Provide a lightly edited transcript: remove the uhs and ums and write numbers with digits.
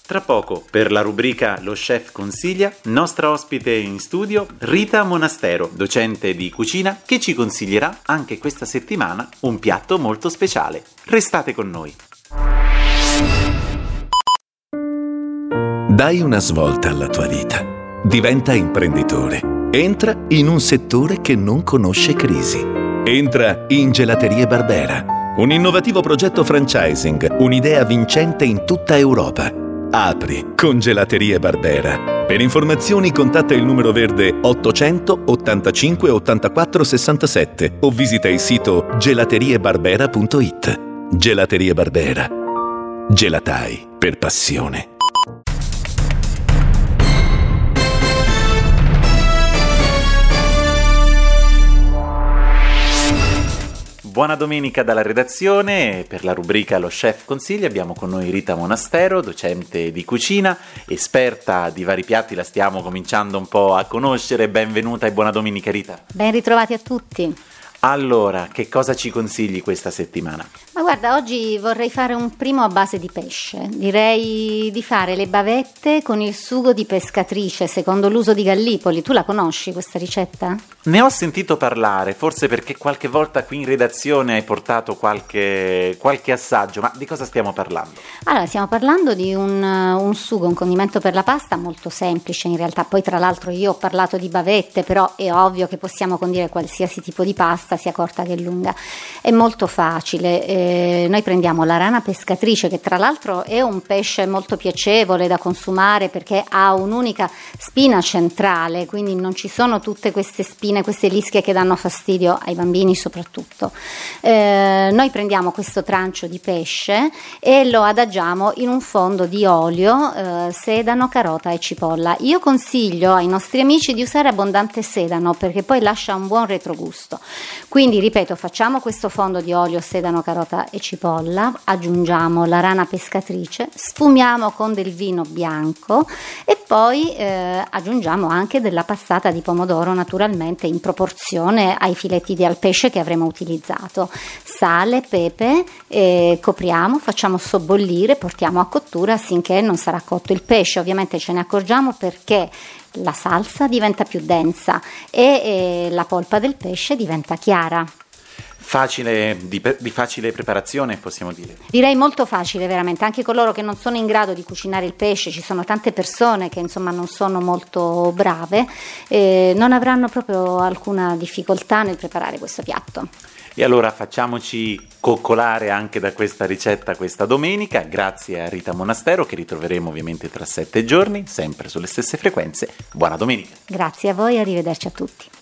Tra poco, per la rubrica Lo Chef Consiglia, nostra ospite in studio Rita Monastero, docente di cucina, che ci consiglierà anche questa settimana un piatto molto speciale. Restate con noi. Dai una svolta alla tua vita. Diventa imprenditore. Entra in un settore che non conosce crisi. Entra in Gelaterie Barbera. Un innovativo progetto franchising, un'idea vincente in tutta Europa. Apri con Gelaterie Barbera. Per informazioni contatta il numero verde 800 85 84 67 o visita il sito gelateriebarbera.it. Gelaterie Barbera. Gelatai per passione. Buona domenica dalla redazione. Per la rubrica Lo Chef Consiglia abbiamo con noi Rita Monastero, docente di cucina, esperta di vari piatti, la stiamo cominciando un po' a conoscere. Benvenuta e buona domenica, Rita. Ben ritrovati a tutti. Allora, che cosa ci consigli questa settimana? Ma guarda, oggi vorrei fare un primo a base di pesce. Direi di fare le bavette con il sugo di pescatrice, secondo l'uso di Gallipoli. Tu la conosci questa ricetta? Ne ho sentito parlare, forse perché qualche volta qui in redazione hai portato qualche assaggio, ma di cosa stiamo parlando? Allora, stiamo parlando di un sugo, un condimento per la pasta molto semplice in realtà. Poi tra l'altro io ho parlato di bavette, però è ovvio che possiamo condire qualsiasi tipo di pasta, sia corta che lunga. È molto facile. Noi prendiamo la rana pescatrice, che tra l'altro è un pesce molto piacevole da consumare perché ha un'unica spina centrale, quindi non ci sono tutte queste spine, queste lische che danno fastidio ai bambini soprattutto. Noi prendiamo questo trancio di pesce e lo adagiamo in un fondo di olio, sedano, carota e cipolla. Io consiglio ai nostri amici di usare abbondante sedano perché poi lascia un buon retrogusto. Quindi ripeto, facciamo questo fondo di olio, sedano, carota e cipolla, aggiungiamo la rana pescatrice, sfumiamo con del vino bianco e poi aggiungiamo anche della passata di pomodoro, naturalmente in proporzione ai filetti al pesce che avremo utilizzato. Sale, pepe, copriamo, facciamo sobbollire, portiamo a cottura finché non sarà cotto il pesce. Ovviamente ce ne accorgiamo perché la salsa diventa più densa e la polpa del pesce diventa chiara. Di facile preparazione, possiamo dire? Direi molto facile, veramente. Anche coloro che non sono in grado di cucinare il pesce, ci sono tante persone che insomma non sono molto brave, non avranno proprio alcuna difficoltà nel preparare questo piatto. E allora facciamoci coccolare anche da questa ricetta questa domenica. Grazie a Rita Monastero, che ritroveremo ovviamente tra 7 giorni, sempre sulle stesse frequenze. Buona domenica. Grazie a voi, arrivederci a tutti.